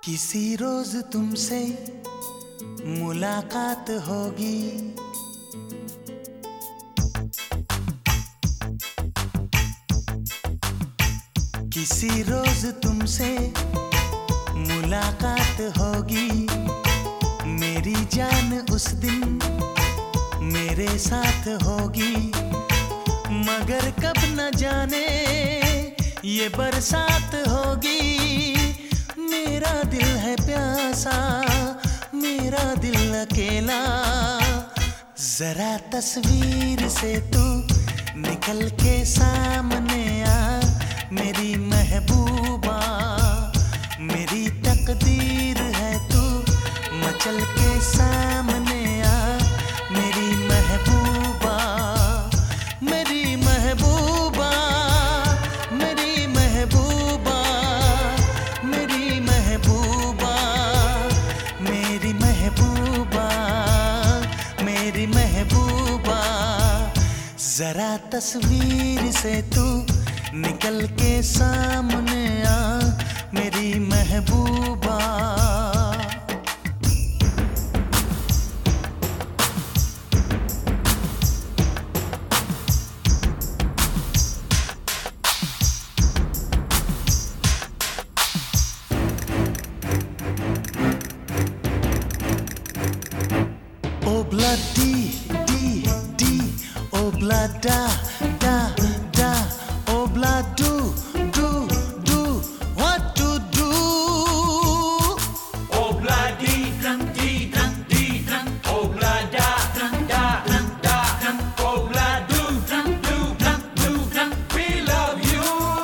किसी रोज तुमसे मुलाकात होगी, किसी रोज तुमसे मुलाकात होगी। मेरी जान उस दिन मेरे साथ होगी, मगर कब न जाने ये बरसात होगी। मेरा दिल है प्यासा, मेरा दिल अकेला, जरा तस्वीर से तू निकल के सामने आ। मेरी महबूबा, मेरी तकदीर है तू मचल के सामने आ। मेरी महबूबा, मेरी महबूबा, मेरी महबूबा, मेरी महबूबा, मेरी महबूबा, मेरी महबूबा, जरा तस्वीर से तू निकल के सामने आ। मेरी महबूबा, Obla di di di, obla da da da, obla do do do, what to do? Obla di drum di drum, obla da da da, obla do drum, we love you.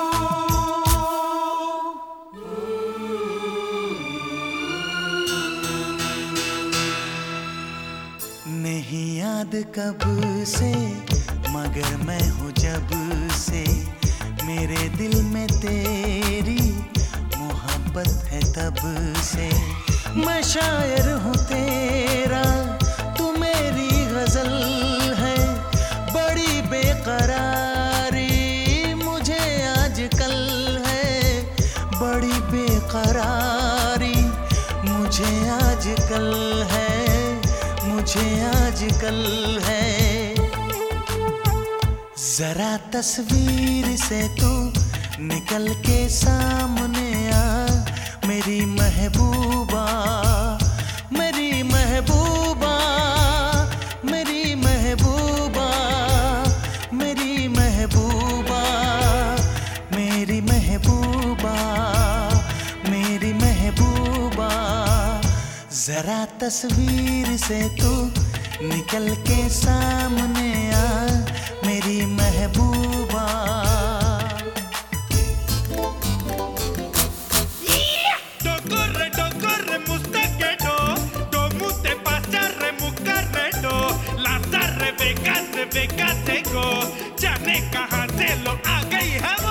नहीं याद कब से, मगर मैं हूँ जब से, मेरे दिल में तेरी मोहब्बत है तब से। मैं शायर हूँ तेरा, तू मेरी गजल है, बड़ी बेकरारी मुझे आजकल है, बड़ी बेकरारी मुझे आजकल है, मुझे आजकल है। जरा तस्वीर से तू निकल के सामने आ। मेरी महबूबा, मेरी महबूबा, मेरी महबूबा, मेरी महबूबा, मेरी महबूबा, मेरी महबूबा, जरा तस्वीर से तू निकल के सामने आ। मेरी महबूबा, Docorre, mustaquedo, do mute pasarre, mucarredo, lazarre, becase go, जाने कहाँ से लो आ गई है वो।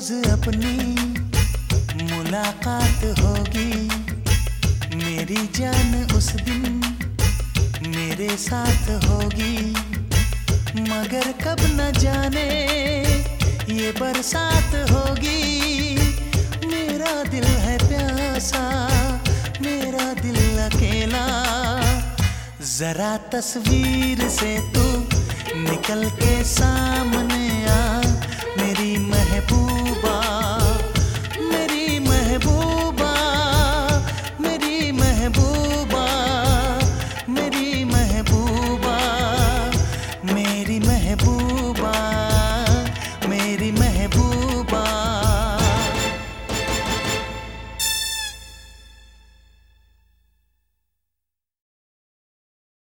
रोज अपनी मुलाकात होगी, मेरी जान उस दिन मेरे साथ होगी। मगर कब न जाने ये बरसात होगी। मेरा दिल है प्यासा, मेरा दिल अकेला। जरा तस्वीर से तू निकल के सामने